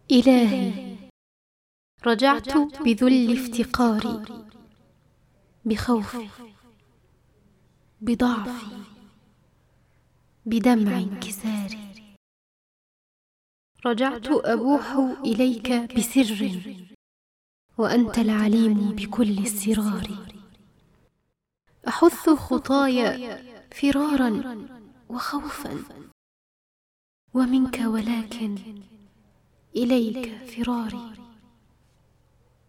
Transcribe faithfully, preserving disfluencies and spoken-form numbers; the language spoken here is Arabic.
إلهي، رجعت بذل افتقاري، بخوفي، بضعفي، بدمع انكساري. رجعت أبوح إليك بسر، وأنت العليم بكل السرار. أحث خطاي فرارا وخوفا، ومنك ولكن إليك فراري.